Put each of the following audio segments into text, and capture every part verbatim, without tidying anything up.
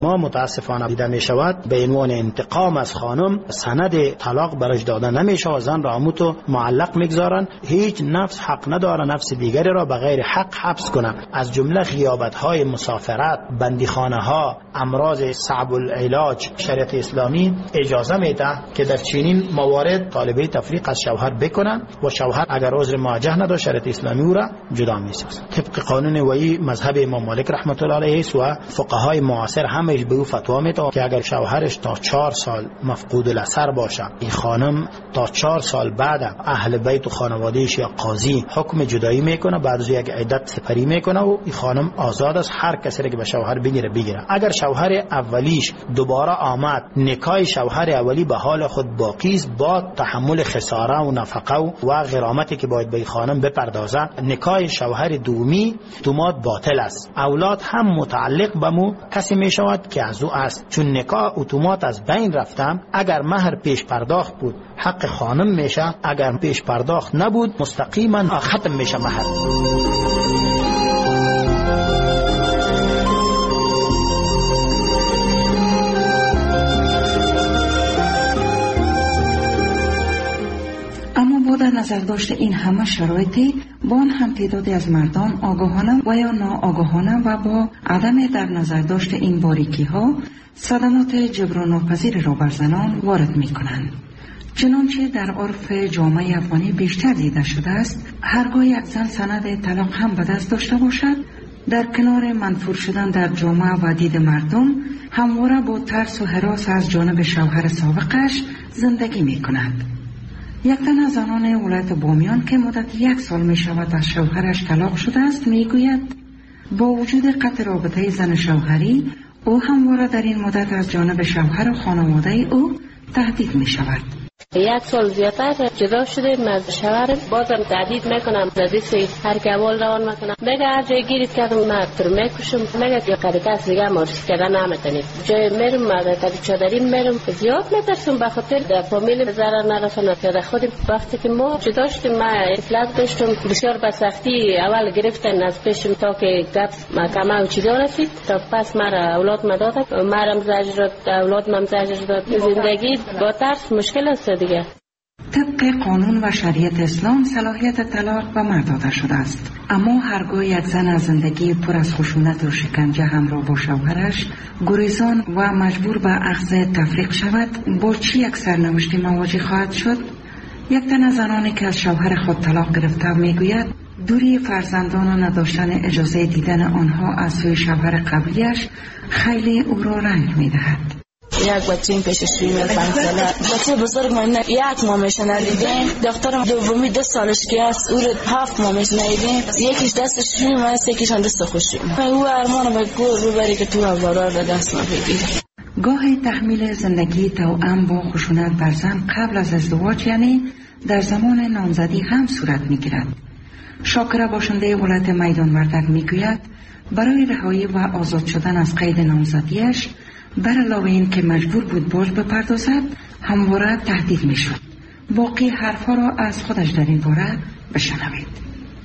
ما متاسفانه دیده می شود به عنوان انتقام از خانم سند طلاق برش داده نمیشه و زن را اموتو معلق میگذارن. هیچ نفس حق نداره نفس دیگری را به غیر حق حبس کنه. از جمله غیابت های مسافرت، بندیخانه ها، امراض صعب العلاج، شریعت اسلامی اجازه میده که در چنین موارد طالبه تفریق از شوهر بکنن و شوهر اگر عذر مواجه نداشت شریعت اسلامی او را جدا میسازد. طبق قانون وی مذهب امام مالک رحمت الله علیه و فقهای معاصر همش به او فتوا میده که اگر شوهرش تا چهار سال مفقود الاثر باشه، این خانم تا چهار سال بعد اهل بیت و خانوادهش یا قاضی حکم جدایی میکنه، بعد از یک عدت سپری میکنه و این خانم آزاد است. هر کسی که به شوهر بگیره بگیره. اگر شوهر اولیش دوباره آمد، نکاح شوهر اولی به حال خود باقی است با تحمل خساره و نفقه و غرامتی که باید به این خانم بپردازه. نکاح شوهر دومی تومات باطل است. اولاد هم متعلق به مو کسی میشود که از او است، چون نکاح اتومات از بین رفتم. اگر مهر پیش پرداخت بود حق خانم میشه، اگر پیش پرداخت نبود مستقیما ختم میشه مهر. در نظر داشته این همه شرایطی با آن هم تعدادی از مردان آگاهانه و یا ناآگاهانه و با عدم در نظر داشته این باریکی ها صدمات جبران‌ناپذیر را بر زنان وارد می کنند. چنانچه در عرف جامعه افغانی بیشتر دیده شده است، هرگاه یک زن سند طلاق هم به دست داشته باشد، در کنار منفور شدن در جامعه و دید مردم همواره با ترس و هراس از جانب شوهر سابقش زندگی می کند. یک تن از زنان ولایت بامیان که مدت یک سال می شود از شوهرش طلاق شده است می گوید با وجود قطع رابطه زن شوهری او همواره در این مدت از جانب شوهر و خانواده او تهدید می شود. یک سال زیادتر جدا شدیم از شوهرم، بازم تهدید میکنم، زدی هر کبال روان میکنم، میگه هر جای گیرید کردم من تو رو میکشم، میگه یا قریقه دیگه مارس کردن نمیتونید. جای میرم من تا چادری میرم، زیاد میترسم به خاطر در فامیل ضرر نرسونه. پیاده خودم وقتی که ما جدا شدیم من اطلاع داشتم بسیار به سختی اول گرفتن از پیشم تا که گپ محکمه و چیزا رسید، تا پس مرا اولاد مدادن، مرا زجر داد، اولاد من زجر داد. زندگی با ترس مشکل است دیگه. طبق قانون و شریعت اسلام صلاحیت طلاق به مرد داده شده است، اما هرگاه یک زن از زندگی پر از خشونت و شکنجه همراه با شوهرش گریزان و مجبور به اخذ تفریق شود، با چی یک سرنوشتی مواجه خواهد شد؟ یک تن از زنانی که از شوهر خود طلاق گرفته میگوید دوری فرزندان و نداشتن اجازه دیدن آنها از سوی شوهر قبلیش خیلی او را رنج میدهد. یک بچه این پیش شویم پنج ساله، بچه بزرگ من یک مامش ندیدیم، دخترم دومی دو سالش که است او رو هفت مامش ندیدیم، یکیش دست شویم است یکیش دست خوشیم. او ارمان به گور ببری که تو اولار دست ما بگیری. گاهی تحمیل زندگی توأم با خشونت بر زن قبل از ازدواج یعنی در زمان نامزدی هم صورت میگیرد. شاکره باشنده ولایت میدان وردک میگوید برای رهایی و آزاد شدن از قید نامزدیش بر علاوه این که مجبور بود باج بپردازد همواره تهدید میشد. باقی حرفا را از خودش در این باره بشنوید.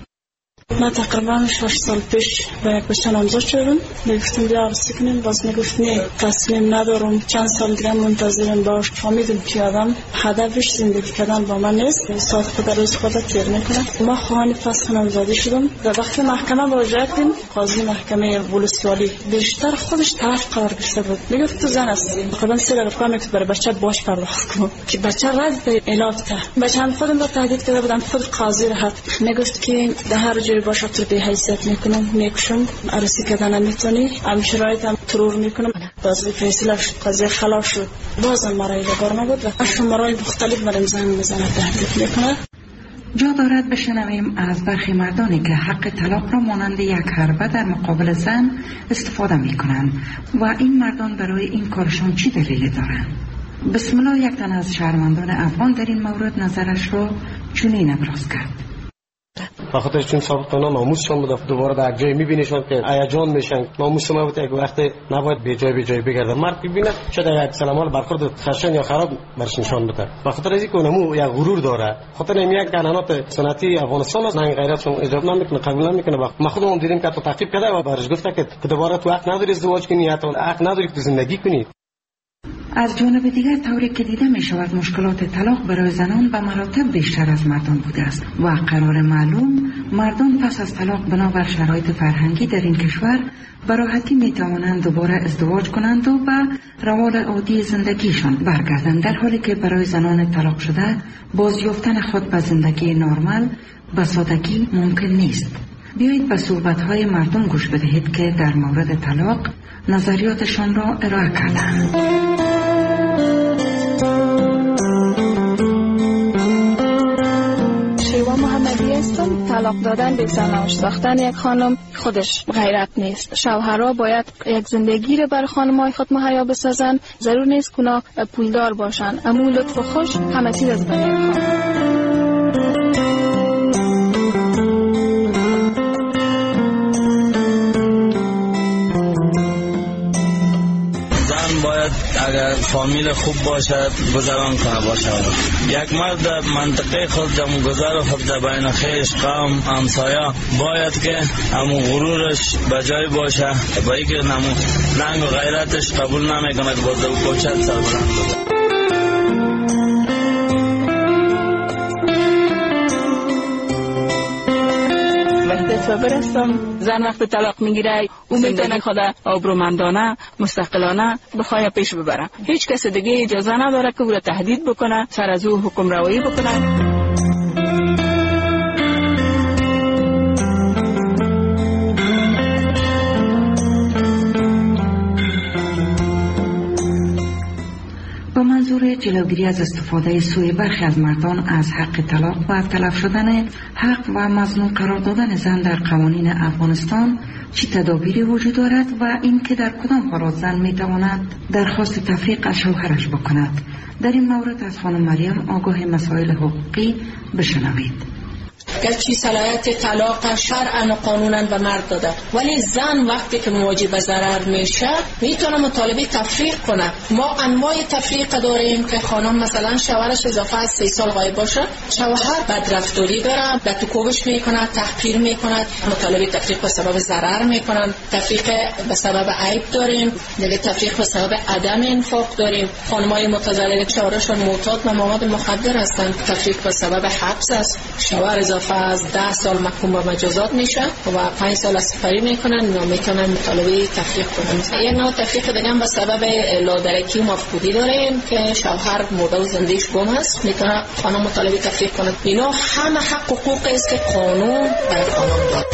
من تقریبا شش سال پیش با یک بچه نامزد شدم، میگفتم بیا عروسی کنیم، باز میگفت نه تصمیم ندارم، چند سال دیگه منتظرم باش. فهمیدم که آدم هدفش زندگی کردن با من نیست، ساعت خود روز خود تیر میکنه. ما خواهان فسخ نامزدی شدم و وقتی محکمه مراجعه کردیم قاضی محکمه ولسوالی بیشتر خودش طرف قرار گرفته بود، میگفت تو زن هستی، خودم سر رقم میگفت برای بچه باش پرداخت کن که بچه رد به علاج ته. بچه هم خودم را تهدید کرده بودم، خود قاضی را میگفت که در هر جوری باشه تو به حیثیت میکنم، میکشم، عروسی کردن نمیتونی، هم شرایط هم ترور میکنم. باز فیصله شد، قضیه خلاص شد، بازم مرای بار نبود و هشت مرای مختلف برام زن میزنه تهدید میکنه. جا دارد بشنویم از برخی مردانی که حق طلاق را مانند یک حربه در مقابل زن استفاده میکنند و این مردان برای این کارشان چی دلیلی دارند. بسم الله یک تن از شهروندان افغان در این مورد نظرش را چنین ابراز کرد. بخاطر چون سابقا ناموسشون بود، دوباره در جای میبینیشون که هیجان میشن. ناموس ما بود یک وقت نباید به جای به جای بگرده. مرد ببینه شاید یک سلامال برخورد خشن یا خراب برش نشان بده. بخاطر از اینکه اونمو یک غرور داره. خاطر این یک قانونات سنتی افغانستان است، نه غیرتشون اجازه نمیکنه، قبول نمیکنه. ما خودمون دیدیم که تو تعقیب کرده و برش گفته که دوباره تو حق نداری ازدواج کنی یا تو حق نداری که زندگی کنی. از جانب دیگر طوری که دیده می شود مشکلات طلاق برای زنان به مراتب بیشتر از مردان بوده است و قرار معلوم مردان پس از طلاق بنابر شرایط فرهنگی در این کشور به راحتی می توانند دوباره ازدواج کنند و به روال عادی زندگیشان برگردند، در حالی که برای زنان طلاق شده بازیافتن خود به زندگی نرمال به سادگی ممکن نیست. بیایید به صحبت‌های مردم گوش بدهید که در مورد طلاق نظریاتشان را ارائه کردند. شیوا محمدی هستم. طلاق دادن به زناش ساختن یک خانم خودش غیرت نیست. شوهرها باید یک زندگی را بر خانم‌های خود مهیا بسازن. ضرور نیست که اونا پولدار باشن، اما لطف و خوش همه چیز از بین خانم. اگر فامیل خوب باشد گذران کنه باشد. یک مرد منطقه خود در گذر خود در بین خیش قوم همسایه باید که همون غرورش بجای باشه، با اینکه نمو ننگ و غیرتش قبول نمیکنه که باز و کوچت سربلند بوده. و برستم زن وقت طلاق میگیره او میتونه خود آبرومندانه مستقلانه بخواه پیش ببره. هیچ کس دیگه اجازه نداره که او را تهدید بکنه، سر از او حکم روایی بکنه. با منظور جلوگیری از استفاده سوی برخی از مردان از حق طلاق و تلف شدن حق و مظنون قرار دادن زن در قوانین افغانستان چه تدابیری وجود دارد و این که در کدام حالات زن می تواند درخواست تفریق از شوهرش بکند؟ در این مورد از خانم مریم آگاه مسائل حقوقی بشنوید. گرچه صلاحیت طلاق شرعاً و قانوناً به مرد داده، ولی زن وقتی که مواجه به ضرر میشه میتونه مطالبه تفریق کنه. ما انواع تفریق داریم که خانم مثلا شوهرش اضافه از سه سال غایب باشه، شوهر بدرفتاری داره، به تو کوبش میکنه، تحقیر میکنه، مطالبه تفریق به سبب ضرر میکنن. تفریق به سبب عیب داریم، دیگه تفریق به سبب عدم انفاق داریم. خانمای متزلزل شوهرشون معتاد به مواد مخدر هستن، تفریق به سبب حبس است. شوهر اضافه از ده سال محکوم به مجازات میشه و پنج سال سپری میکنن و میتونن مطالبه تفریق کنن. یک نوع تفریق دیگه هم به سبب لادرکی و مفقودی داریم که شوهر مرده و زندگیش گم است، میتونه خانم مطالبه تفریق کنه. اینا همه حق حقوقی است که قانون برای خانم داد.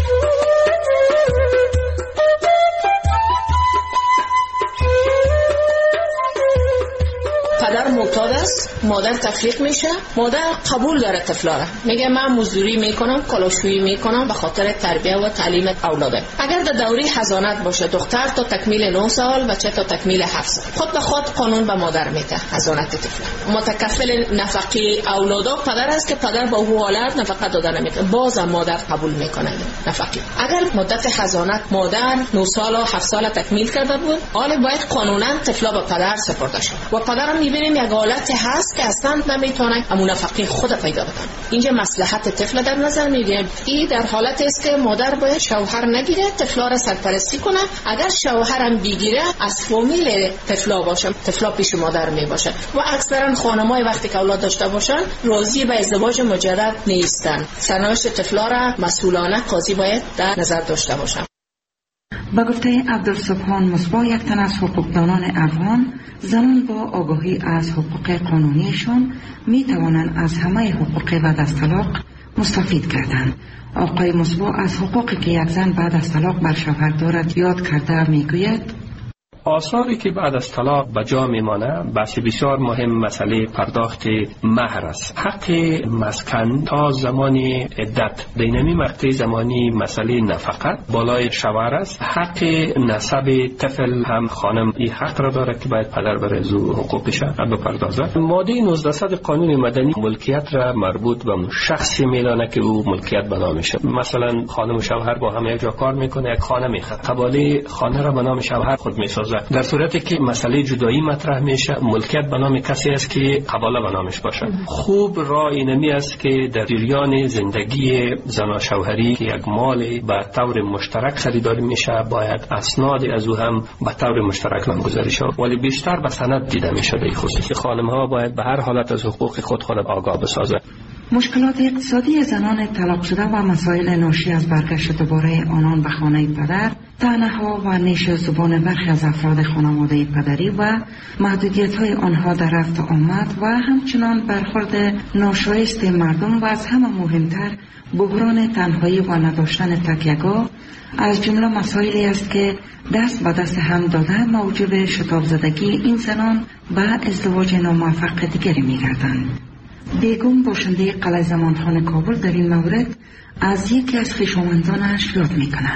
پدر معتاد است، مادر تفریق میشه، مادر قبول داره طفلا را، میگه من مزدوری میکنم، کالاشویی میکنم به خاطر تربیت و تعلیم اولاده. اگر در دوره حضانت باشه دختر تا تکمیل نه سال و چه تا تکمیل هفت سال خود به خود قانون به مادر میده حضانت طفل. متکفل نفقه اولادا پدر است که پدر با او حالت نفقه داده نمیکنه، باز مادر قبول میکنه نفقه. اگر مدت حضانت مادر نه سال و هفت سال تکمیل کرده بود، حالا باید قانونا طفلا به پدر سپرده شود و پدر میبینیم یک حالت هست که اصلا نمیتونه همون نفقه خود پیدا بکنه. اینجا مصلحت طفل در نظر میگیریم. این در حالت است که مادر باید شوهر نگیره، طفلا را سرپرستی کنه. اگر شوهرم بگیره از فامیل طفلا باشه، طفلا پیش مادر می باشه و اکثرا خانمای وقتی که اولاد داشته باشن راضی به ازدواج مجدد نیستن. سرنوشت طفلا را مسئولانه قاضی باید در نظر داشته باشه. با گفته عبدالسبحان مصباح، یک تن از حقوقدانان افغان، زنان با آگاهی از حقوق قانونیشان می توانند از همه حقوق بعد از طلاق مستفید گردند. آقای مصباح از حقوقی که یک زن بعد از طلاق بر شوهر دارد یاد کرده می گوید: آثاری که بعد از طلاق به جا میمانه بحث بسیار مهم مسئله پرداخت مهر است. حق مسکن تا زمان عدت دینمی مقطع زمانی مسئله نفقه بالای شوهر است. حق نسب طفل هم خانم این حق را داره که باید پدر بر از حقوقش بپردازد. ماده نوزده قانون مدنی ملکیت را مربوط به شخصی میدانه که او ملکیت به نامشه. مثلا خانم و شوهر با هم یک جا کار میکنه، یک خانه میخره، قباله خانه را به نام شوهر خود میسازه. در صورتی که مسئله جدایی مطرح میشه ملکیت به نام کسی است که قباله به نامش باشه. خوب راه اینمی است که در جریان زندگی زن و شوهری که یک مال به طور مشترک خریداری میشه باید اسناد از او هم به طور مشترک نامگذاری شود، ولی بیشتر به سند دیده میشه. در خصوص خانم ها باید به هر حالت از حقوق خود خود آگاه بسازه. مشکلات اقتصادی زنان طلاق شده و مسائل ناشی از برگشت دوباره آنان به خانه پدر، طعنه‌ها و نیش زبان برخی از افراد خانواده پدری و محدودیت‌های آنها در رفت و آمد و همچنان برخورد ناشایست مردم و از همه مهمتر بحران تنهایی و نداشتن تکیه‌گاه از جمله مسائلی است که دست به دست هم داده موجب شتاب زدگی این زنان به ازدواج ناموفق دیگری می‌گردند. بیگم باشنده قلعه زمانخان کابل در این مورد از یکی از خویشاوندانش یاد می‌کند.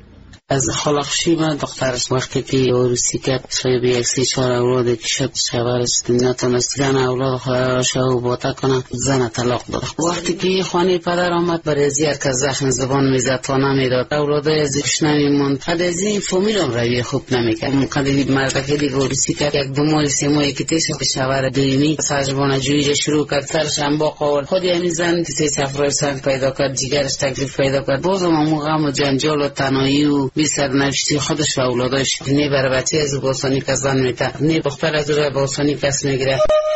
از خلاقشی من دخترش وقتی که عروسی کرد صاحب یک سی چهار اولاد که شد شوهرش نتونست زن اولاد خواهرش رو باطا کنه، زن طلاق داد. وقتی که خانه پدر آمد برای از یک از زخم زبان میزد تا نمیداد، اولادای ازش نمیموند. قد از این فامیل هم روی خوب نمیکرد. قد این مرد که دیگه عروسی کرد یک دو ماه سه ماهی که تیش به شوهر دویمی سرجبانه جویی شروع کرد، سرش هم با قول خود همین زن که سفرای سنگ پیدا کرد، جیگرش تکلیف پیدا کرد. بازم هم غم و جنجال و تنهایی و بی سرنوشتی خودش و اولاداش نه بر بچه از باسانی که زن میته، نه دختر از روی باسانی کس میگیره.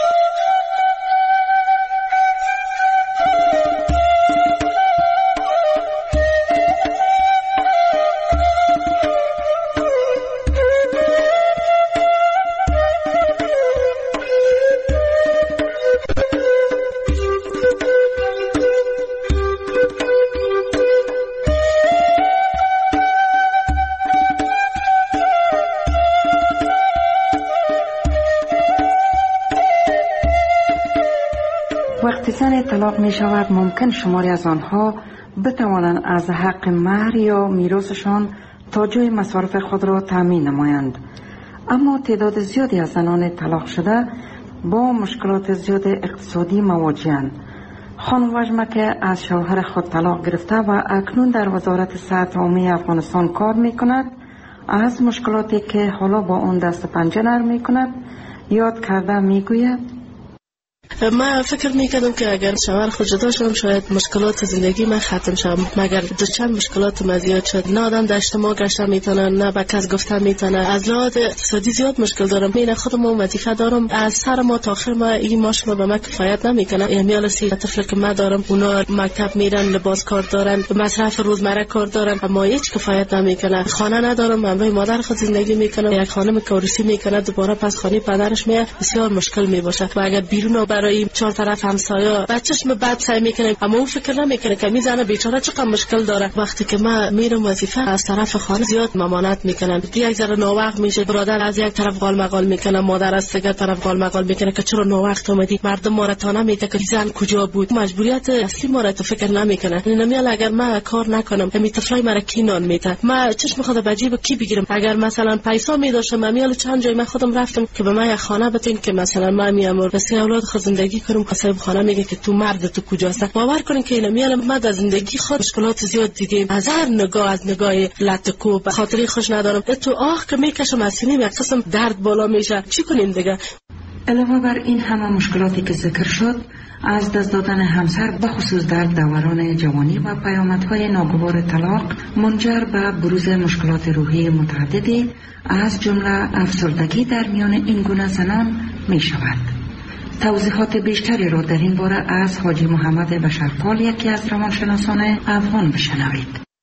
وقتی زن طلاق می شود ممکن شماری از آنها بتوانند از حق مهر یا میراثشان تا جای مصارف خود را تامین نمایند، اما تعداد زیادی از زنان طلاق شده با مشکلات زیاد اقتصادی مواجهند. خانم وجمه که از شوهر خود طلاق گرفته و اکنون در وزارت صحت عمومی افغانستان کار می کند، از مشکلاتی که حالا با اون دست پنجه نرم می کند یاد کرده می گوید: من فکر میکردم که اگر شوهر خود جدا شدم شاید مشکلات زندگی من ختم شد، مگر دو چند مشکلات من زیاد شد. نه آدم در اجتماع گشتن میتونه، نه به کس گفتن میتونه. از لحاظ اقتصادی زیاد مشکل دارم. من خودم وظیفه دارم، از سر ما تا آخر ما این ماش ما به من کفایت نمیکنه. امیال سی طفل که من دارم اونا مکتب میرن، لباس کار دارن، مصرف روزمره کار دارن، اما هیچ کفایت نمیکنه. خانه ندارم، من به مادر خود زندگی میکنم. یک خانم که عروسی میکنه دوباره پس خانه پدرش میاد، بسیار مشکل میباشه. و اگر بیرون برای چهار طرف همسایه بچه‌ش بعد سعی میکنه، اما اون فکر نمیکنه که میزنه بیچاره چقدر مشکل داره. وقتی که من میرم وظیفه از طرف خانه زیاد ممانعت میکنن. یک ذره ناوقت میشه، برادر از یک طرف قال مقال میکنه، مادر از دیگر طرف قال مقال میکنه که چرا ناوقت اومدی. مردم ما را تا نمیده که زن کجا بود. مجبوریت اصلی ما را تو فکر نمیکنه. نمیال اگر من کار نکنم همین طفلای مرا کی نان میده، من چشم خود به جیب کی بگیرم. اگر مثلا پیسا میداشم میال چند جای من خودم رفتم که به من یک خانه بتین که مثلا من میام واسه اولاد خود زندگی کنم. صاحب خانه میگه که تو مرد تو کجاست. باور کنین که اینا میال من در زندگی خود مشکلات زیاد دیدیم. از هر نگاه، از نگاه لطکو به خاطری خوش ندارم. تو آخ که میکشم از سینم یک قسم درد بالا میشه. چی کنیم دیگه؟ علاوه بر این همه مشکلاتی که ذکر شد، از دست دادن همسر به خصوص در دوران جوانی و پیامدهای ناگوار طلاق منجر به بروز مشکلات روحی متعددی از جمله افسردگی در میان این گونه زنان می شود. توضیحات بیشتری را در این باره از حاجی محمد بشرپال، یکی از روانشناسان افغان، بشنوید.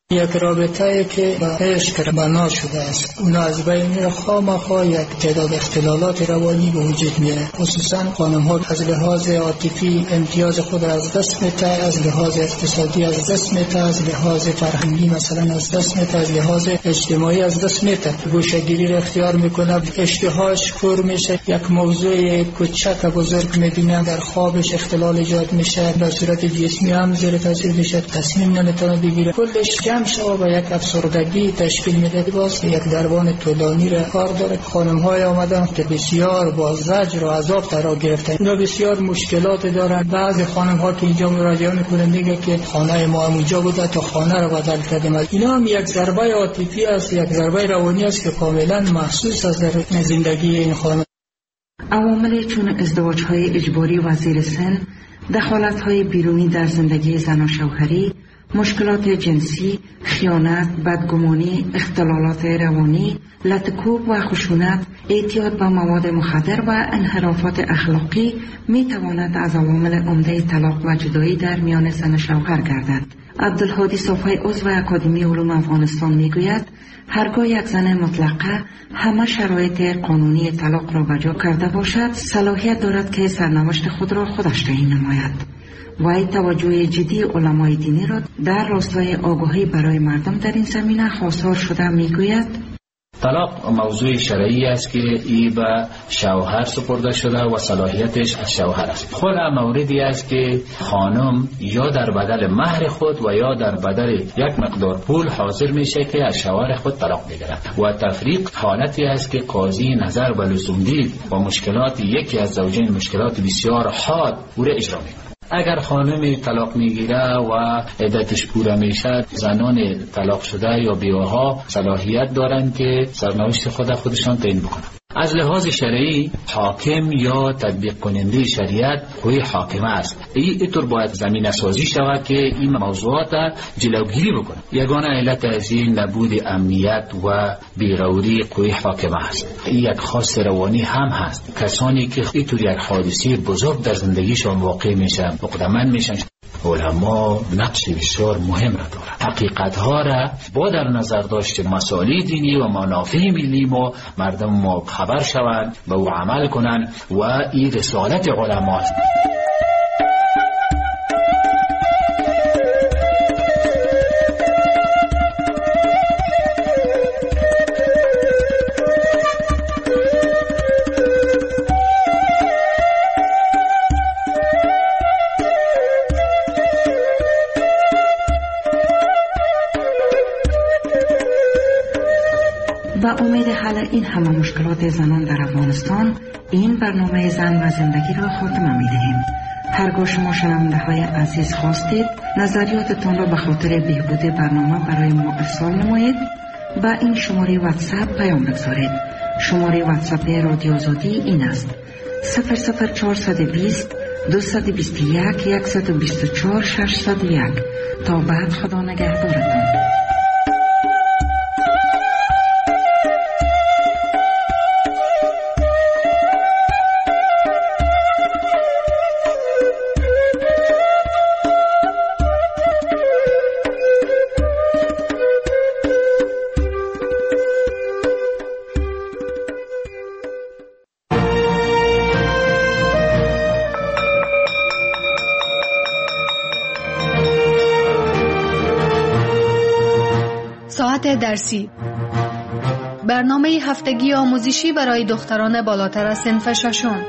یک رابطه که با عشق بنا شده است، اون از بین میره. خامخا یک تعداد اختلالات روانی به وجود میاد. خصوصا خانم ها از لحاظ عاطفی امتیاز خود از دست میده، از لحاظ اقتصادی از دست میده، از لحاظ فرهنگی مثلا از دست میده، از لحاظ اجتماعی از دست میده. گوشه‌گیری را اختیار میکنه، اشتهاش کور میشه، یک موضوع کوچک بزرگ میبینه، در خوابش اختلال ایجاد میشه، به صورت جسمی هم زیر تاثیر میشه، تصمیم نمیتونه بگیره، کلش جمع شده و یک افسردگی تشکیل میده. باز یک دربان طولانی را کار داره. خانم های آمدن که بسیار با زجر و عذاب ترا گرفتن، اینا بسیار مشکلات دارن. بعضی خانم ها که اینجا مراجعه میکنن میگه که خانه ما اونجا بوده تا خانه رو بدل کردیم. اینا هم یک ضربه عاطفی است، یک ضربه روانی است که کاملا محسوس است در زندگی این خانم. عوامل چون ازدواج‌های اجباری و زیر سن، دخالت‌های بیرونی در زندگی زن و شوهری، مشکلات جنسی، خیانت، بدگمانی، اختلالات روانی، لطکوب و خشونت، اعتیاد به مواد مخدر و انحرافات اخلاقی می تواند از عوامل عمده طلاق و جدایی در میان زن و شوهر گردد. عبدالهادی صافی عضو اکادمی علوم افغانستان می گوید هرگاه یک زن مطلقه همه شرایط قانونی طلاق را بجا کرده باشد، صلاحیت دارد که سرنوشت خود را خودش تعیین نماید. وی توجه جدی علمای دینی را در راستای آگاهی برای مردم در این زمینه خواستار شده میگوید طلاق موضوع شرعی است که ای به شوهر سپرده شده و صلاحیتش از شوهر است. خود موردی است که خانم یا در بدل مهر خود و یا در بدل یک مقدار پول حاضر میشه که از شوهر خود طلاق بگیرد و تفریق حالتی است که قاضی نظر به لزوم دید و مشکلات یکی از زوجین مشکلات بسیار حاد او را اجرا میکنه. اگر خانم طلاق میگیره و عدتش پوره میشه، زنان طلاق شده یا بیواها صلاحیت دارن که سرنوشت خود خودشان تعیین بکنن. از لحاظ شرعی حاکم یا تطبیق کننده شریعت کوی حاکمه است. اینطور باید زمینه سازی شود که این موضوعات جلوگیری بکنه. یگانه علت از این نبود امنیت و بیروری کوی حاکمه است. این یک خواست روانی هم هست. کسانی که اینطور یک حادثه بزرگ در زندگیشان واقع میشن مقدمن میشن. علما نقش بسیار مهم را دارند. حقیقت ها را با در نظر داشت مسائل دینی و منافع ملی ما مردم ما خبر شوند و او عمل کنند و این رسالت علما است. با امید حل این همه مشکلات زنان در افغانستان، این برنامه زن و زندگی را خاتمه می دهیم. هرگاه شما شنونده های عزیز خواستید نظریاتتان را به خاطر بهبود برنامه برای ما ارسال نمایید، با این شماره واتساپ پیام بگذارید. شماره واتساپ رادیو آزادی این است: صفر صفر چهارصد و بیست دویست و بیست و یک صد و بیست و چهار ششصد و یک. تا بعد خدا نگهدارتان. ساعت درسی، برنامه هفتگی آموزشی برای دختران بالاتر از صنف ششم.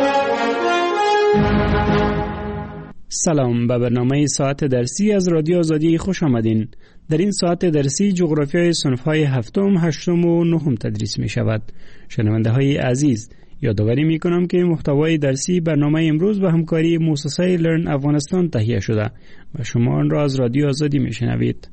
سلام، به برنامه ساعت درسی از رادیو آزادی خوش آمدین. در این ساعت درسی جغرافیای صنف‌های هفتم، هشتم و نهم تدریس می شود. شنونده های عزیز، یادآوری می کنم که محتوای درسی برنامه امروز به همکاری مؤسسه لرن افغانستان تهیه شده و شما آن را از رادیو آزادی می شنوید.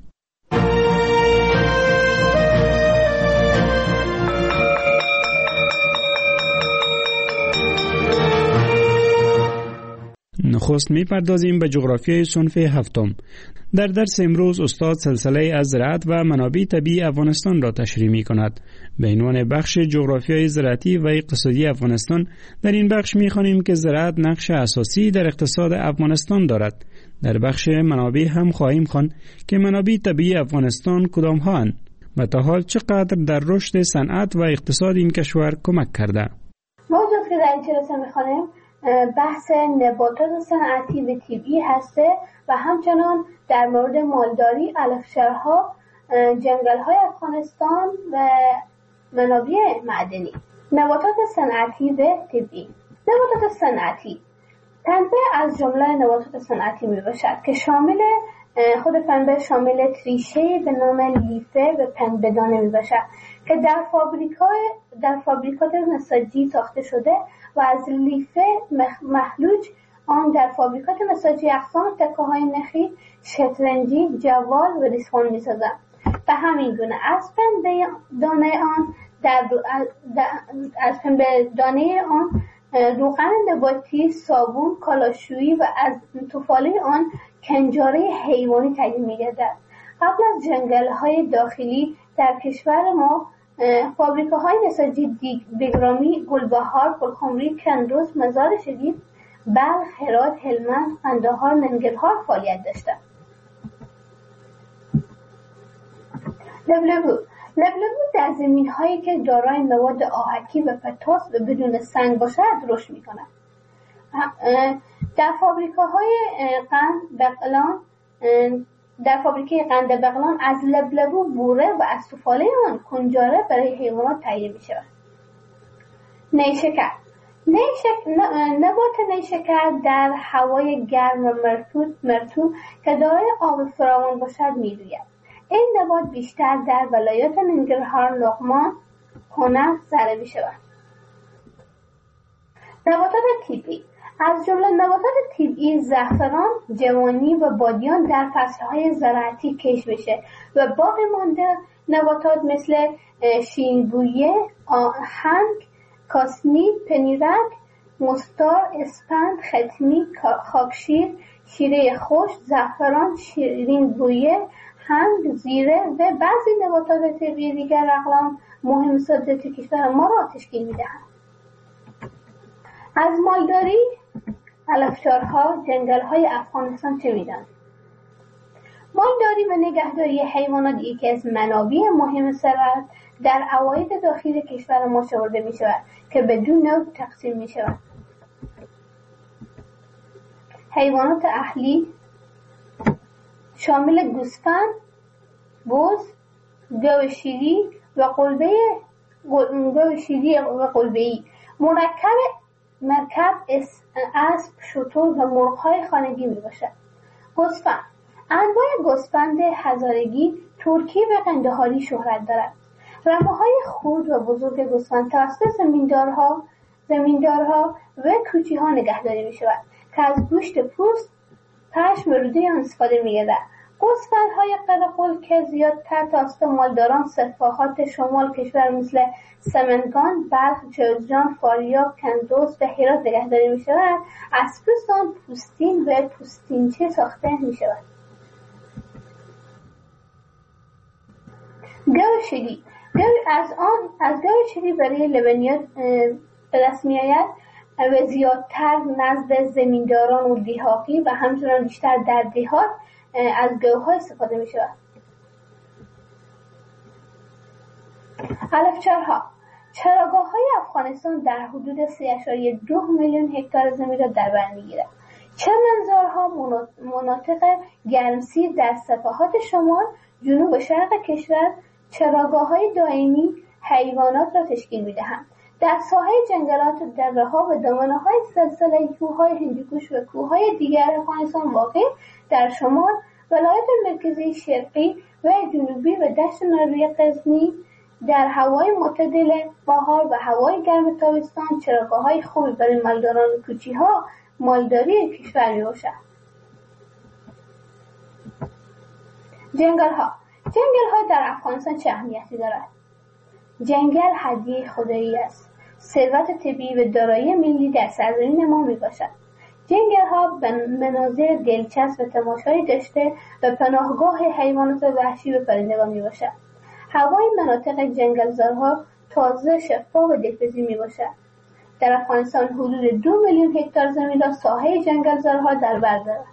نخست میپردازیم به جغرافیای صنف هفتم. در درس امروز استاد سلسله از زراعت و منابع طبیعی افغانستان را تشریح می کند. به عنوان بخش جغرافیای زراعتی و اقتصادی افغانستان در این بخش می خوانیم که زراعت نقش اساسی در اقتصاد افغانستان دارد. در بخش منابع هم خواهیم خواند که منابع طبیعی افغانستان کدام ها اند و تا حال چقدر در رشد صنعت و اقتصاد این کشور کمک کرده. موضوع که در این جلسه می خوانیم بحث نباتات صنعتی و طبیعی هسته و همچنان در مورد مالداری، علفشارها، جنگل‌های افغانستان و منابع معدنی. نباتات صنعتی و طبیعی. نباتات صنعتی پنبه از جمله نباتات صنعتی می باشد که شامل خود پنبه شامل تریشه به نام لیفه و پنبه‌دانه می باشد که در فابریکای در فابریکات نساجی ساخته شده و از لیفه مخلوج آن در فابریکات نساجی اقسام تکه‌های نخی، شطرنجی، جوال و ریسمان می سازند. به همین گونه از پنبه دانه آن در از پنبه دانه آن روغن نباتی، صابون، کالاشویی و از طفاله آن کنجاره حیوانی تهیه می‌گردد. قبل از جنگل‌های داخلی در کشور ما فابریکه‌های نساجی بگرامی، گلبهار، گلخمری، کندوز، مزار شریف، بلخ، هرات، هلمند، قندهار، ننگرهار فعالیت داشتند. لبلبو لبلبو در زمین‌هایی که دارای مواد آهکی و پتاس و بدون سنگ باشد رشد می‌کند. در فابریکه‌های قند بغلان در فابریکه قند بغلان از لبلبو بوره و از طفاله آن کنجاره برای حیوانات تهیه می‌شود. نیشکر نیشک نبات نیشکر در هوای گرم و مرطوب مرطوب که دارای آب فراوان باشد می‌روید. این نبات بیشتر در ولایات ننگرهار، لغمان، کنر زرع می‌شود. نباتات طبیعی از جمله نباتات طبیعی زعفران، جوانی و بادیان در فصل‌های زراعتی کشت میشه و باقی مانده نباتات مثل شیرین‌بویه، آهنگ، کاسنی، پنیرک، مستار، اسپند، ختمی، خاکشیر، شیره خوش، زعفران، شیرین‌بویه، هنگ، زیره و بعضی نباتات طبیعی دیگر اقلام مهم صادراتی کشور ما را تشکیل می‌دهند. از مالداری، علفشارها، جنگل‌های افغانستان چه می‌دانید؟ مالداری و نگهداری حیوانات یکی از منابع مهم ثروت در عواید داخلی کشور ما شمرده می‌شود که بدون نوع تقسیم می‌شود. حیوانات اهلی شامل گوسفند، بز، گاو شیری و قلبه گاو شیری و قلبه‌ای، مرکب مرکب اسب، شتر و مرغ‌های خانگی میباشد. گوسفند انواع گوسفند هزارگی، ترکی و قندهاری شهرت دارد. رمه‌های خرد و بزرگ گوسفند توسط زمیندارها زمیندارها و کوچی‌ها نگهداری می‌شود که از گوشت پوست، پشم و روده آن استفاده می‌گردد. گوسفندهای قرقل که زیادتر توسط مالداران سفاحات شمال کشور مثل سمنگان، بلخ، جوزجان، فاریاب، کندوز و هرات نگهداری می‌شود، از پوست آن پوستین و پوستینچه ساخته می‌شود. گاو شیری از آن از گاو شیری برای لبنیات به دست می‌آید و زیادتر نزد زمینداران و دیهاتی و همچنان بیشتر در دیهات از گاوها استفاده می شود. علفچرها چراگاه های افغانستان در حدود سه اشاریه دو میلیون هکتار زمین را در بر می گیرد. چمنزارها مناطق گرمسیر در صفحات شمال، جنوب و شرق کشور چراگاه های دائمی حیوانات را تشکیل می دهند. در ساحه جنگلات، دره‌ها و دامنه‌های سلسله کوه‌های هندوکش و کوه‌های دیگر افغانستان واقع در شمال، ولایات مرکزی، شرقی و جنوبی و دشت ناروی غزنی در هوای معتدل بهار و هوای گرم تابستان چراگاه‌های خوبی برای مالداران و کوچی‌ها مالداری کشور می‌باشد. جنگل‌ها جنگل‌ها در افغانستان چه اهمیتی دارد؟ جنگل هدیه خدایی است. ثروت طبیعی و دارایی ملی در سرزمین ما میباشد. جنگل ها به مناظر دلچسب و تماشایی داشته و پناهگاه حیوانات وحشی و پرندگان می باشد. هوای مناطق جنگلزارها تازه، شفاف و دلپذیر می باشد. در افغانستان حدود دو میلیون هکتار زمین را ساحه جنگلزارها در بر دارد.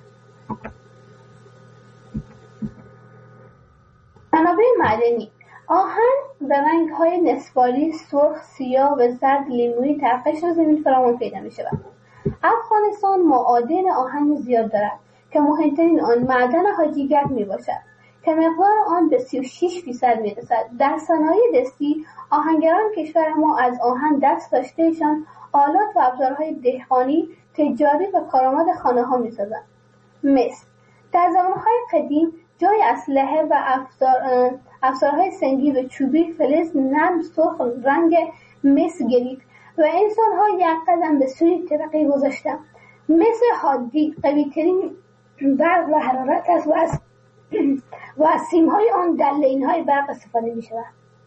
منابع معدنی: آهن به رنگ‌های نصفاری، سرخ، سیاه و زرد لیمویی در قشر زمین فراوان پیدا می‌شود. افغانستان معادن آهن زیاد دارد که مهمترین آن معدن حاجیگر میباشد که مقدار آن به سی و شش فیصد میرسد. در صنایع دستی آهنگران کشور ما از آهن دست داشتهشان آلات و ابزارهای دهقانی، تجاری و کارآمد خانه ها میسازند. مس در زمانهای قدیم جای اسلحه و افزار افزارهای سنگی و چوبی فلز نرم سرخ رنگ مس گرفت و انسان‌ها یک قدم به سوی ترقی گذاشتند. مس حادی قوی‌ترین برق و حرارت است و از و از سیم‌های آن در لین‌های برق استفاده می‌شود.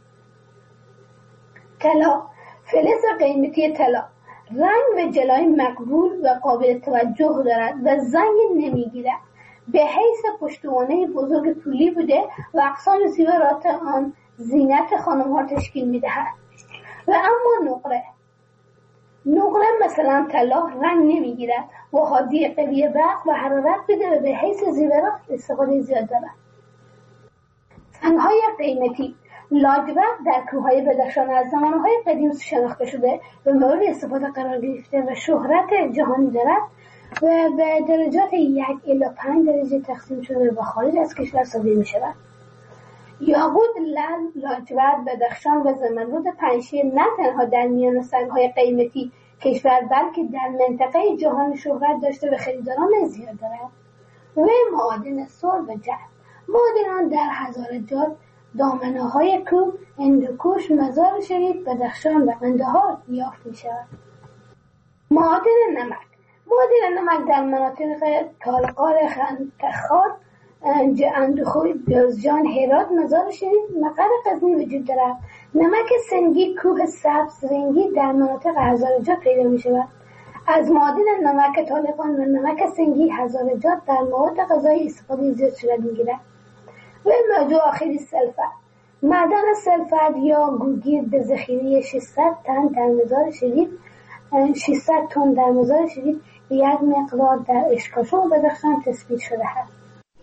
طلا: فلز قیمتی طلا رنگ و جلای مقبول و قابل توجه دارد و زنگ نمی‌گیرد. به حیث پشتوانه بزرگ طولی بوده و اقسام زیورات آن زینت خانم‌ها تشکیل می‌دهد. و اما نقره نقره مثلا طلا رنگ نمی‌گیرد و حادی قوی برق و حرارت بده و به حیث زیورات استفاده زیاد دارد. سنگ‌های قیمتی: لاجورد در کوههای بدخشان از زمانهای قدیم شناخته شده و مورد استفاده قرار گرفته و شهرت جهانی دارد و به درجات یک الی پنج درجه تقسیم شده و خارج از کشور صادر می شود. یاقوت، لعل، لاجورد، بدخشان و زمرد پنجشیر نه تنها در میان سنگ‌های قیمتی کشور بلکه در منطقه جهان شهرت داشته و خریداران زیاد دارد. و معادن سر و جرم: معادن در هزارجات، دامنه‌های کوه، هندوکوش، مزار شریف، بدخشان و قندهار یافت می شود. معادن نمک: معادن نمک در مناطق تالقار، خندخار، اندخوی، بیازجان، هرات، مزار شریف، مقر غزنی وجود دارد. نمک سنگی کوه سبز رنگی در مناطق هزارجات پیدا می شود. از معادن نمک طالقان و نمک سنگی هزارجات در مواد غذایی استفاده زیاد صورت می گیرد. و موضوع آخری سلفر: معدن سلفر یا گوگیر به ذخیره ششصد تن در مزار شریف ششصد تن در مزار شریف به یک مقدار در اشکاشان و بدخشان تثبیت شده است.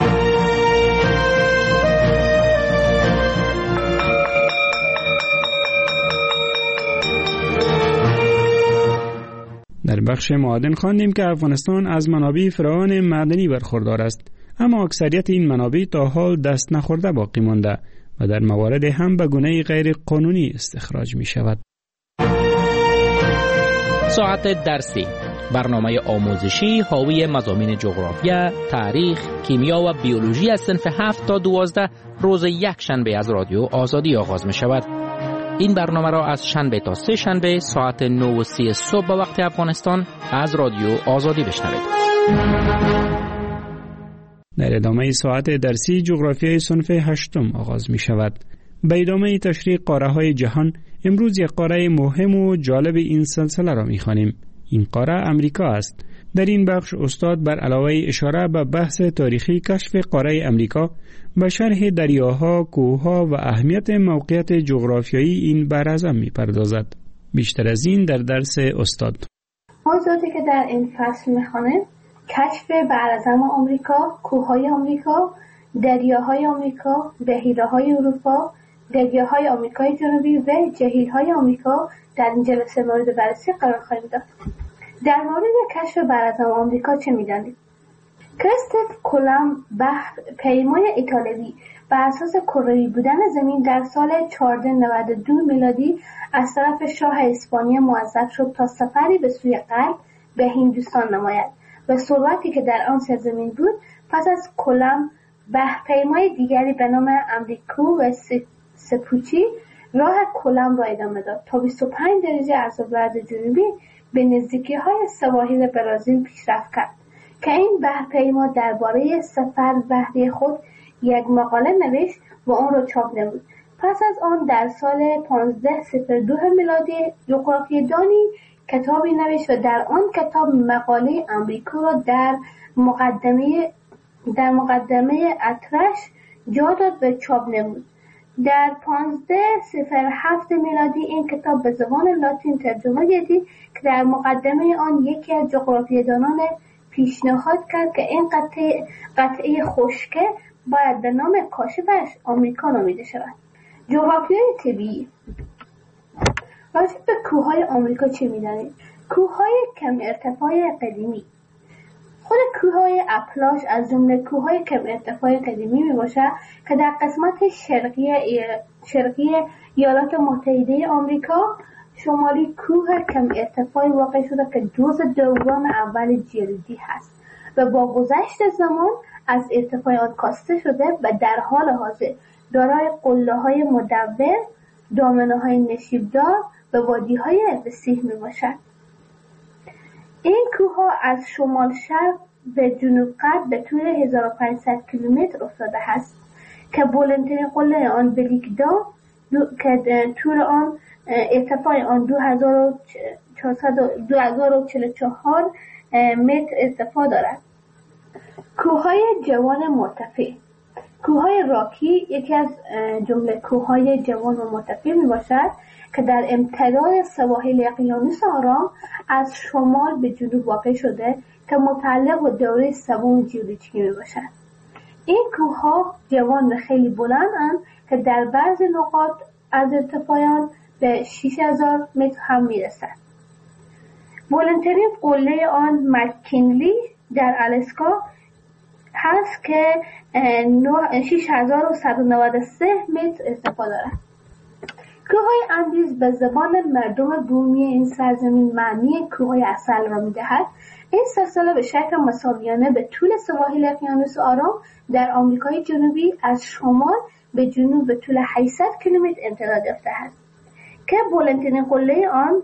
در بخش معادن خواندیم که افغانستان از منابع فراوان معدنی برخوردار است، اما اکثریت این منابع تا حال دست نخورده باقی مانده و در موارد هم به گونه غیر قانونی استخراج می شود. ساعت درسی، برنامه آموزشی حاوی مضامین جغرافیا، تاریخ، کیمیا و بیولوژی از صنف هفت تا دوازده روز یک شنبه از رادیو آزادی آغاز می شود. این برنامه را از شنبه تا سه شنبه ساعت نه و سی صبح به وقت افغانستان از رادیو آزادی بشنوید. در ادامه ساعت درسی جغرافیای صنف هشتم آغاز می شود. به ادامه تشریح قاره های جهان امروز یک قاره مهم و جالب این سلسله را می خوانیم. این قاره امریکا است. در این بخش استاد بر علاوه اشاره به بحث تاریخی کشف قاره امریکا به شرح دریاها، کوهها و اهمیت موقعیت جغرافیایی این براعظم می پردازد. بیشتر از این در درس استاد. موضوعاتی که در این فصل می خوانیم: کشف براعظم آمریکا، کوههای آمریکا، دریاهای آمریکا، بحیره‌های اروپا، دریاهای آمریکای جنوبی و جهیل‌های آمریکا در این جلسه مورد بررسی قرار خواهیم داد. در مورد کشف براعظم آمریکا چه می‌دانید؟ کریستوف کلمب بحر پیمای ایتالیایی بر اساس کروی بودن زمین در سال چهارصد و نود و دو میلادی از طرف شاه اسپانیا موظف شد تا سفری به سوی غرب به هندوستان نماید و ثروتی که در آن سرزمین بود. پس از کلمب بحرپیمای دیگری به نام امریکو و سپوچی راه کلمب را ادامه داد تا بیست و پنج درجه از ابعاد جنوبی به نزدیکی‌های سواحل برزیل پیشرفت کرد که این بحرپیما درباره سفر بحری خود یک مقاله نوشت و آن را چاپ نمود. پس از آن در سال پانزده صفر دو میلادی جغرافیدانی کتابی نوشت و در آن کتاب مقاله امریکا را در مقدمه در مقدمه اطرش جا داد و چاپ نمود. در پانزده صفر هفت میلادی این کتاب به زبان لاتین ترجمه گردید که در مقدمه آن یکی از جغرافیادانان پیشنهاد کرد که این قطعه قطعه خشکه باید به نام کاشفش آمریکا نامیده شود. جغرافیای طبیعی. راجع به کوههای آمریکا چه می‌دانید؟ کوههای کم ارتفاع قدیمی. خود کوههای اپلاش از جمله کوههای کم ارتفاع قدیمی میباشد که در قسمت شرقی شرقی ایالات متحده آمریکا شمالی کوه کم ارتفاعی واقع شده که دوز دوم اول جلدی هست و با گذشت زمان از ارتفاع آن کاسته شده و در حال حاضر دارای قله‌های مدور، دامنه‌های نشیبدار و وادی‌های وسیع میباشد. این کوه‌ها از شمال شرق به جنوب غرب به طول هزار و پانصد کیلومتر افتاده است که بلندترین قله آن بلیکدا که طول آن ارتفاع آن دو هزار و چهل و چهار متر ارتفاع دارد. کوههای جوان مرتفع. کوههای راکی یکی از جمله کوههای جوان و مرتفع می باشد که در امتداد سواحل اقیانوس آرام از شمال به جنوب واقع شده که متعلق به دوره سوم ژئولوژیکی می باشد. این کوهها جوان و خیلی بلندند که در بعض نقاط از ارتفاع آن به شش هزار متر هم می رسد. بلندترین قله آن مک‌کینلی در آلاسکا هست که شش هزار و صد و نود و سه متر ارتفاع دارد. کوههای اندیز به زبان مردم بومی این سرزمین معنی کوههای اصل را می‌دهد. این سلسله به شکل مساویانه به طول سواحل اقیانوس آرام در آمریکای جنوبی از شمال به جنوب به طول هشتصد کیلومتر امتداد یافته است که بلندترین قله آن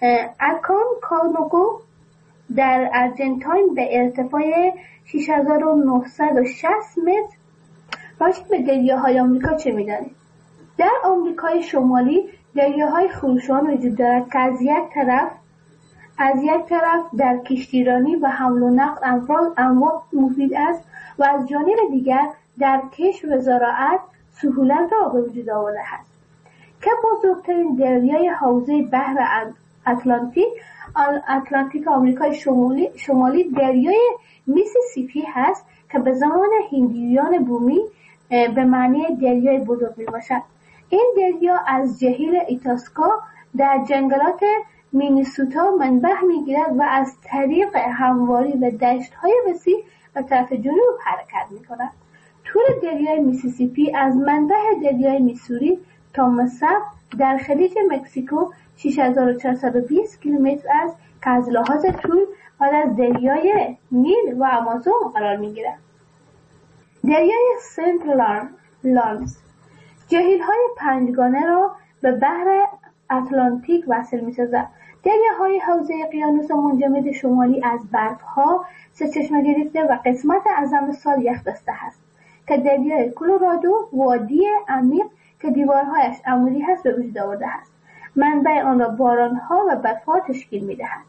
اکونکاگوآ در آرژانتین به ارتفاع شش هزار و نهصد و شصت متر. راجع به دریاهای آمریکا چه می‌دانید؟ در آمریکای شمالی دریاهای خروشان وجود دارد که از یک طرف از یک طرف در کشتیرانی و حمل و نقل اموال مفید است و از جانب دیگر در کشت و زراعت سهولت را به وجود آورده است که بزرگترین دریای حوزه بحر اتلانتیک اتلانتیک آمریکای شمالی شمالی دریای میسیسیپی هست که به زمان هندیان بومی به معنی دریای بزرگ می باشد. این دریا از جهیل ایتاسکا در جنگلات مینیسوتا منبع می گیرد و از طریق همواری و دشت های وسیع به طرف جنوب حرکت می کند. طول دریای میسیسیپی از منبع دریای میسوری تا مصب در خلیج مکزیکو شش هزار و چهارصد و بیست کیلومتر است که از لحاظ طول بعد از دریای نیل و آمازون قرار می گیرد. دریای سنت لارنس جهیل‌های پنجگانه را به بحر اتلانتیک وصل می‌سازد. دریاهای حوزه اقیانوس منجمد شمالی از برف‌ها سرچشمه گرفته و قسمت اعظم سال یخ بسته است که دریای کلرادو وادی عمیق که دیوارهایش عمودی هست به وجود آورده است. منبع آن را باران‌ها و برف‌ها تشکیل می‌دهد.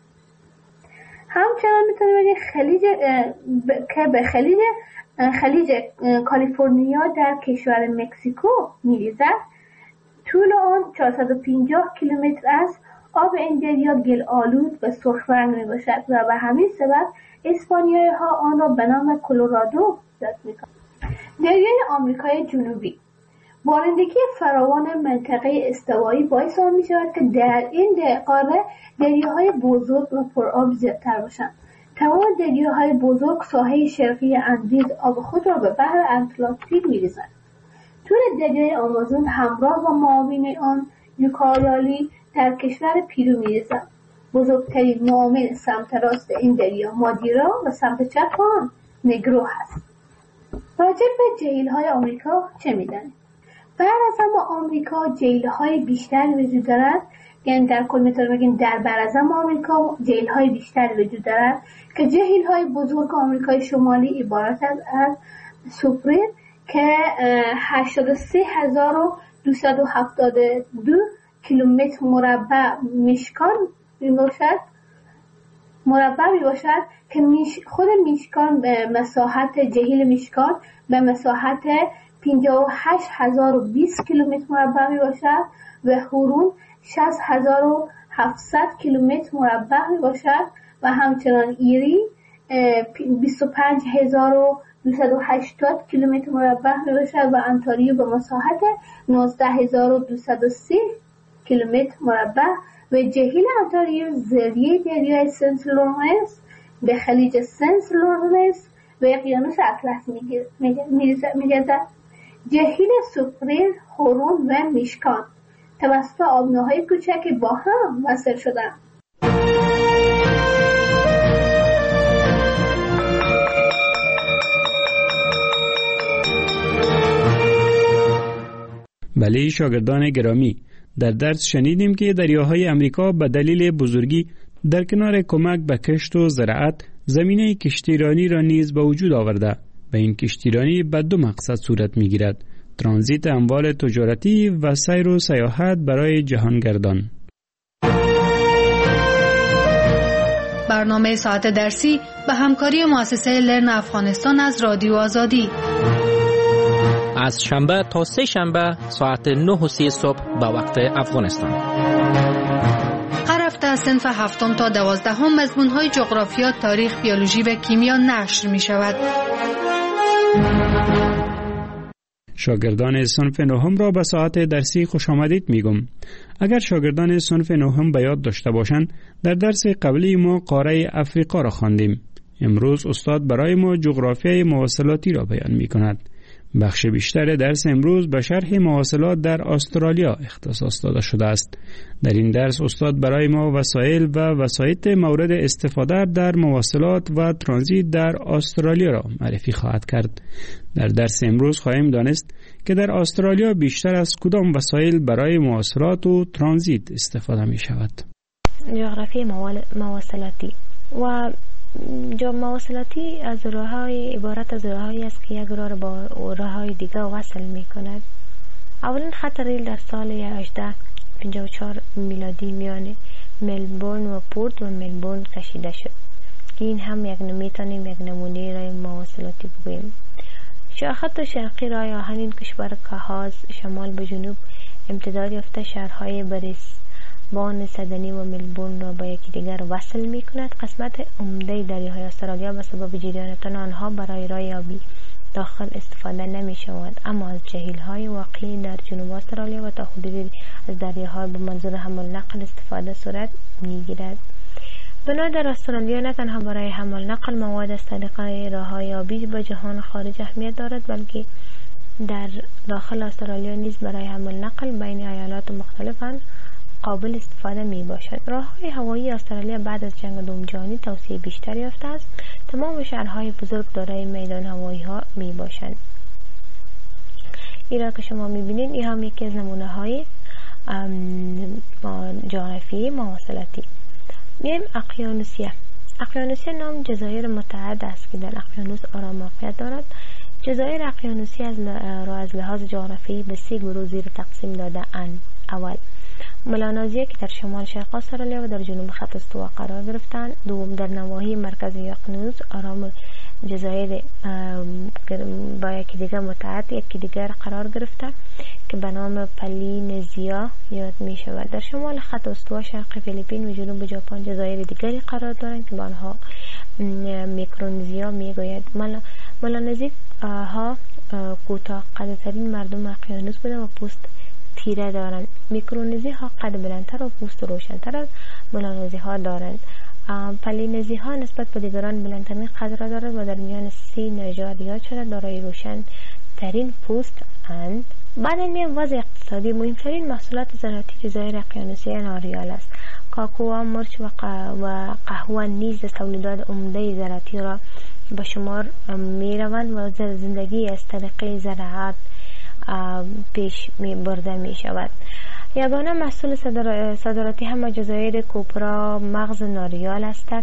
همچنان می‌تونیم بگیم خلیج ب... که به خلیج خلیج کالیفرنیا در کشور مکزیکو می‌ریزد. طول آن چهارصد و پنجاه کیلومتر است. آب این دریا گل آلود و سرخ رنگ می‌باشد و به همین سبب اسپانیایی‌ها آن را به نام کلرادو یاد می‌کنند. دریای آمریکای جنوبی بارندگی فراوان منطقه استوایی باعث آن می‌شود که در این قاره دریاهای بزرگ و پرآب زیادتر باشند. تمام دریاهای بزرگ ساحه شرقی اندیز آب خود را به بحر اتلانتیک می‌ریزند. طول دریای آمازون همراه با معاون آن یوکالیالی در کشور پیرو می‌ریزد. بزرگترین معاون سمت راست این دریا مادیرا و سمت چپ آن نگرو هست. راجع به جهیل‌های آمریکا چه می‌دانید؟ بر اعظم آمریکا جهیل‌های بیشتری وجود دارد، یعنی در کل میتونیم بگیم در بر اعظم آمریکا جهیل‌های بیشتری وجود دارد که جهیل‌های بزرگ آمریکای شمالی عبارت از سوپرین که هشتاد و سه هزار و دویست و هفتاد و دو کیلومتر مربع مشکان می باشد مربع می باشد که میش خود میشکان به مساحت جهیل میشکان به مساحت پنجاه و هشت هزار و بیست کیلومتر مربع می باشد و هورون شصت هزار و هفتصد کیلومتر مربع می باشد و همچنان ایری بیست و پنج هزار و دویست و هشتاد کیلومتر مربع می باشد و انتاریو به مساحت نوزده هزار و دویست و سی کیلومتر مربع و جهیل انتاریو ذریعه دریای سنت لورنس به خلیج سنت لورنس و اقیانوس اطلس می‌گردد. جهیل سوپریر، هورون و میشکان توسط آبناهای کوچک با هم وصل شدند. بله شاگردان گرامی، در درس شنیدیم که دریاهای امریکا به دلیل بزرگی در کنار کمک به کشت و زراعت زمینه کشتیرانی را نیز به وجود آورده و این کشتیرانی به دو مقصد صورت می گیرد: ترانزیت اموال تجارتی و سیر و سیاحت برای جهانگردان. برنامه ساعت درسی به همکاری مؤسسه لرن افغانستان از رادیو آزادی از شنبه تا سه شنبه ساعت نه و سی صبح به وقت افغانستان. هر هفته از صنف هفتم تا دوازدهم مضمون‌های جغرافیا، تاریخ، بیولوژی و کیمیا نشر می شود. شاگردان صنف نهم را به ساعت درسی خوش آمدید میگم. اگر شاگردان صنف نهم به یاد داشته باشند، در درس قبلی ما قاره افریقا را خواندیم. امروز استاد برای ما جغرافیای مواصلاتی را بیان می کند. بخش بیشتر درس امروز به شرح مواصلات در استرالیا اختصاص داده شده است. در این درس استاد برای ما وسایل و وسایط مورد استفاده در مواصلات و ترانزیت در استرالیا را معرفی خواهد کرد. در درس امروز خواهیم دانست که در استرالیا بیشتر از کدام وسایل برای مواصلات و ترانزیت استفاده می شود. جغرافی مواصلاتی و جا مواصلاتی از راه‌های عبارت از راه‌هایی است که یک راه را با راه‌های دیگر وصل می‌کند. اولین خط ریل در سال هزار و هشتصد و پنجاه و چهار میلادی میان ملبورن و پورت و ملبورن کشیده شد که این هم یک نمیتونیم یک نمونه راه مواصلاتی بگوییم. شاخط شرقی راه آهن این کشور کاهاز شمال به جنوب امتداد یافته شهرهای بریس بان سدنی و ملبورن را با یکی دیگر وصل می کند. قسمت عمده دریاهای استرالیا به سبب جریان تن آنها برای راه آبی داخل استفاده نمی شود، اما از جهیل های واقعی در جنوب استرالیا و تا حدودی از دریاها به منظور حمل نقل استفاده صورت می گیرد. بنا در استرالیا نه تنها برای حمل نقل مواد از طریق راه های آبی به جهان خارج اهمیت دارد، بلکه در داخل استرالیا نیز برای حمل نقل بین ایالات مختلف قابل استفاده می باشد. راه‌های هوایی استرالیا بعد از جنگ دوم جهانی توسعه بیشتری یافته است. تمام شهرهای بزرگ دارای میدان هوایی ها می باشند. این را که شما می بینید این هم یکی از نمونه های جغرافی مواصلاتی. میایم اقیانوسیه. اقیانوسیه نام جزایر متعدد است که در اقیانوس آرام موقعیت دارد. جزایر اقیانوسیه از را از لحاظ جغرافی به سه گروه زیر تقسیم داده اند. اول ملانازیه که در شمال شرق استرالیا و در جنوب خط استوا قرار گرفتند. دوم در نواحی مرکزی اقیانوس آرام جزایر با یکی دیگر متعدد یکی دیگر قرار گرفته که به نام پلینزیا یاد می شود. در شمال خط استوا شرق فیلیپین و جنوب ژاپن جزایر دیگری قرار دارند که به آنها میکرونزیا می گوید. ملانزی ها کوتاه قدترین مردم اقیانوس بوده و پوست تیره دارند. میکرونزی ها قد بلندتر و پوست روشنتر از ملانزی ها دارند. پلینزی ها نسبت به دیگران بلندترین قد را دارد و در میان سی نژاد یاد شده دارای روشن ترین پوست اند. بعد میان وضع اقتصادی مهمترین محصولات زراعتی جزایر اقیانوسیه ناریال است. کاکائو، مرچ و قهوه نیز تولیدات عمده زراعتی را به شمار می روند و زندگی از طریق زراعت پیش می برده می شود. یگانه محصول صادراتی همه جزایر کوپرا مغز ناریال است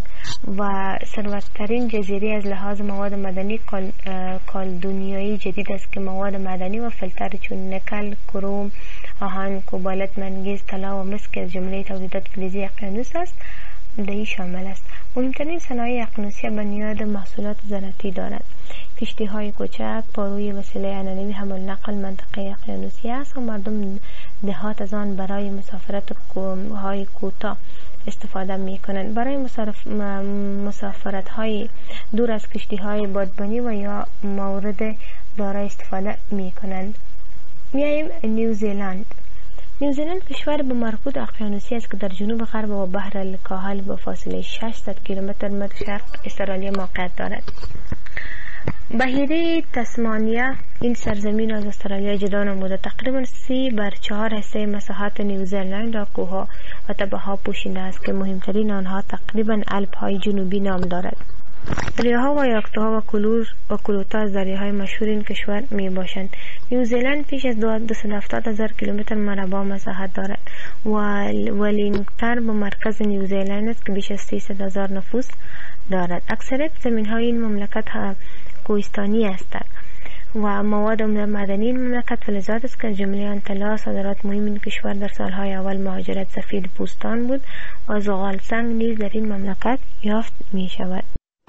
و ثروت‌ترین جزیره از لحاظ مواد مدنی کال, کالدونیایی جدید است که مواد مدنی و فلتر چون نکل، کروم، آهن، کوبالت، منگنیز، طلا و مس که از جمله تولیدات فلزی اقیانوس است در این شامل است. مهمترین صنایع اقیانوسی بنیاد محصولات زراعتی دارد. کشتی های کوچک پاروی وسیله عنعنوی حمل نقل منطقه اقیانوسی است و مردم دهات از آن برای مسافرت های کوتاه استفاده می کنند. برای مسافرت های دور از کشتی های بادبانی و یا مورد دارای استفاده می کنند. میایم نیوزیلند. نیوزیلند کشور به مربوط اقیانوسی است که در جنوب غرب و بحر الکاهل به فاصله ششصد کیلومتر مد شرق استرالیا موقعیت دارد. بحیره تسمانیا این سرزمین از استرالیا جدا نموده. تقریبا سی بر چهار حصه مساحت نیوزیلند را کوهها و تپه‌ها پوشیده است که مهمترین آنها تقریبا الپ های جنوبی نام دارد. دریاها و یاکتوها و کلور و کلوتا از دریاهای مشهور این کشور می باشند. نیوزیلند پیش از دویست و هفتاد هزار کیلومتر مربع مساحت دارد و ولینگتون به مرکز نیوزیلند است که بیش از سیصد هزار نفوس دارد. اکثریت زمین های این مملکت کوهستانی هستند و مواد معدنی این مملکت فلزات است که از جمله آن طلا. صادرات مهم این کشور در سالهای اول مهاجرت سفید پوستان بود و زغال سنگ نیز در این مملکت یافت می شود.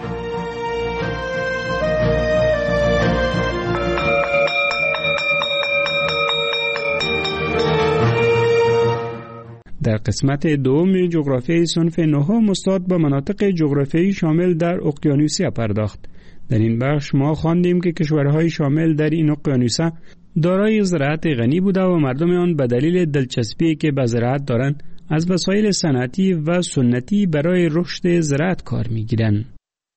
در قسمت دوم جغرافیای صنف نهم استاد با مناطق جغرافیایی شامل در اقیانوسیا پرداخت. در این بخش ما خواندیم که کشورهای شامل در این اقیانوسه دارای زراعت غنی بوده و مردم آن به دلیل دلچسبی که به زراعت دارند از وسایل صنعتی و سنتی برای رشد زراعت کار می‌گیرند.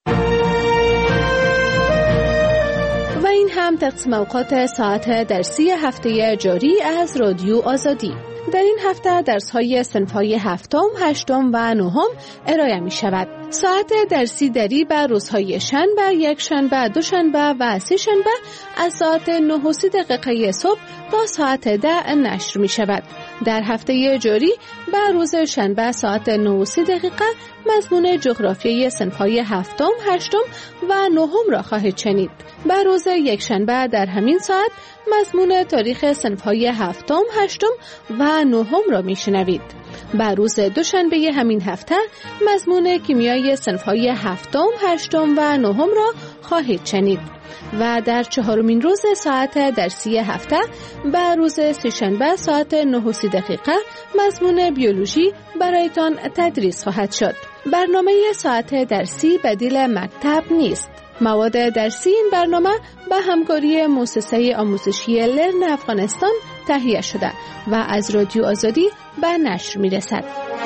و این هم تقسیم اوقات ساعت درسی هفته جاری از رادیو آزادی. در این هفته درس‌های صنف‌های هفتم، هشتم و نهم ارائه می‌شود. ساعت درسی دری بر روزهای شنبه، یک شنبه، دو شنبه و سه شنبه از ساعت نه و سی دقیقه صبح تا ساعت ده نشر می‌شود. در هفته جاری بر روز شنبه ساعت نه و سی دقیقه مضمون جغرافیای صنف‌های هفتم، هشتم و نهم را خواهید شنید. بر روز یک شنبه در همین ساعت مضمون تاریخ صنف‌های هفتم، هشتم و نهم را میشنوید. بر روز دوشنبه همین هفته مضمون کیمیای صنف‌های هفتم، هشتم و نهم را خواهید شنید. و در چهارمین روز ساعت درسی هفته بر روز سه‌شنبه ساعت نه و سی دقیقه مضمون بیولوژی برایتان تدریس خواهد شد. برنامه ساعت درسی بدیل مکتب نیست. مواد درسی این برنامه به همکاری مؤسسه آموزشی لرن افغانستان تهیه شده و از رادیو آزادی به نشر می‌رسد.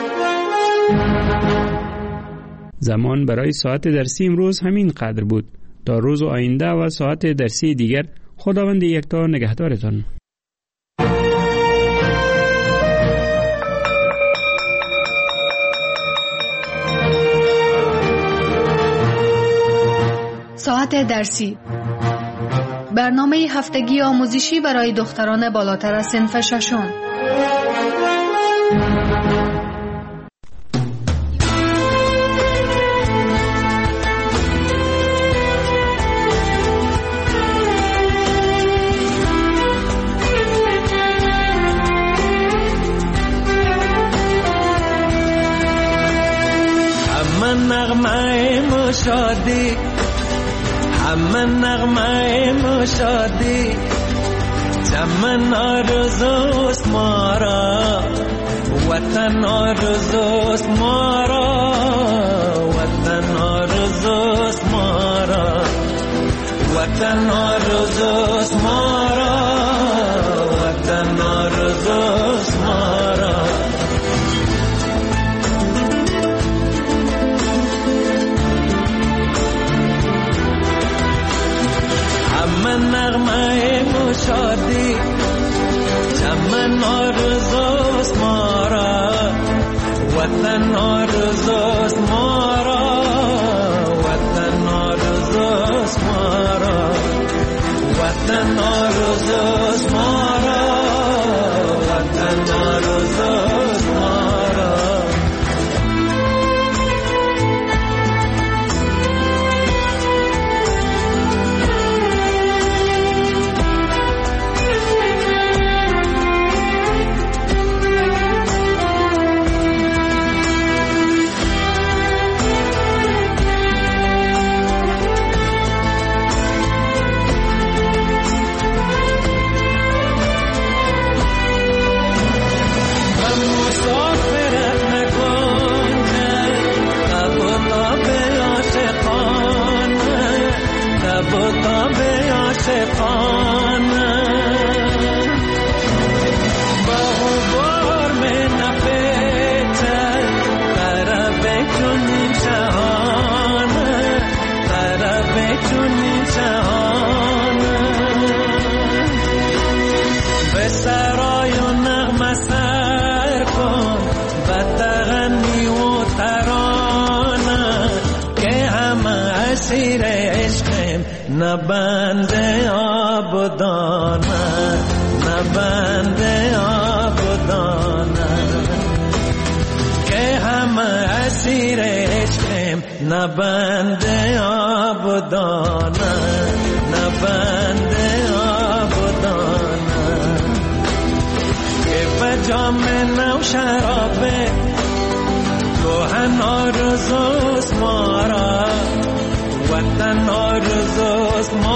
زمان برای ساعت درسی امروز همین قدر بود. تا روز آینده و ساعت درسی دیگر خداوند یکتا نگهدارتان. ساعت درسی، برنامه هفتگی آموزشی برای دختران بالاتر از صنف ششم. نغمه مشادی همه نغمه مشادی چمن آرزوست ما را وطن آرزوست ما را وطن آرزوست ما را وطن آرزوست ما را وطن آرزوست ما را من نغمه مشادی چمن آرزوست ما را وطن آرزوست ما را وطن آرزوست ما را چنین شهانه طرب چنین شهانه به سرای و نغمه سر کن و تغنی و ترانه که همه اسیر عشقیم نه بنده آبدانه نه بنده آبدانه که همه اسیر عشقیم نه بنده آبدانه نه بنده آبدانه که به جام نو شرابه گوهن آرزوست ما را وطن آرزوست ما